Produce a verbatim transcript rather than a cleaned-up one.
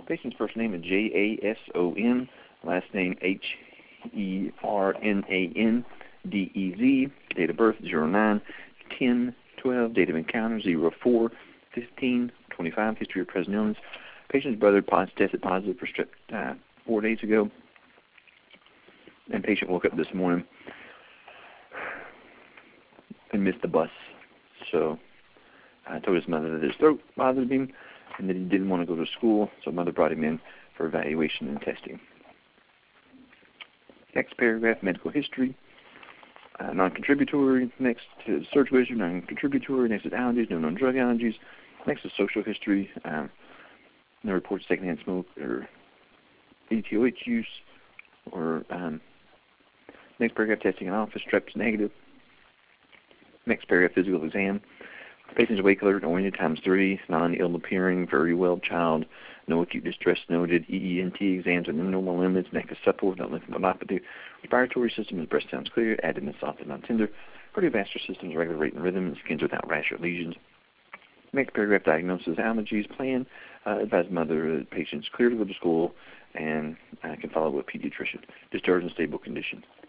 Patient's first name is J A S O N, last name H E R N A N D E Z, date of birth zero nine ten twelve, date of encounter zero four fifteen twenty-five, history of present illness. Patient's brother tested positive for strep uh, four days ago, and patient woke up this morning and missed the bus. So I told his mother that his throat bothered him and that he didn't want to go to school, so mother brought him in for evaluation and testing. Next paragraph, medical history. Uh, non-contributory. Next is search wizard, non-contributory. Next is allergies, no known drug allergies. Next is social history. Um, no reports of secondhand smoke or E T O H use. Or um, next paragraph, testing in office, strep's negative. Next paragraph, physical exam. Patient's weight alert, oriented times three, non-ill appearing, very well child, no acute distress noted, E E N T exams with normal limits, neck is supple, no lymphadenopathy, respiratory system is breast sounds clear, abdomen soft and non-tender, cardiovascular system is regular rate and rhythm, and skin's without rash or lesions. Next paragraph, diagnosis, allergies, plan, uh, advise mother that patient's clear to go to school and uh, can follow with a pediatrician. Discharge in stable condition.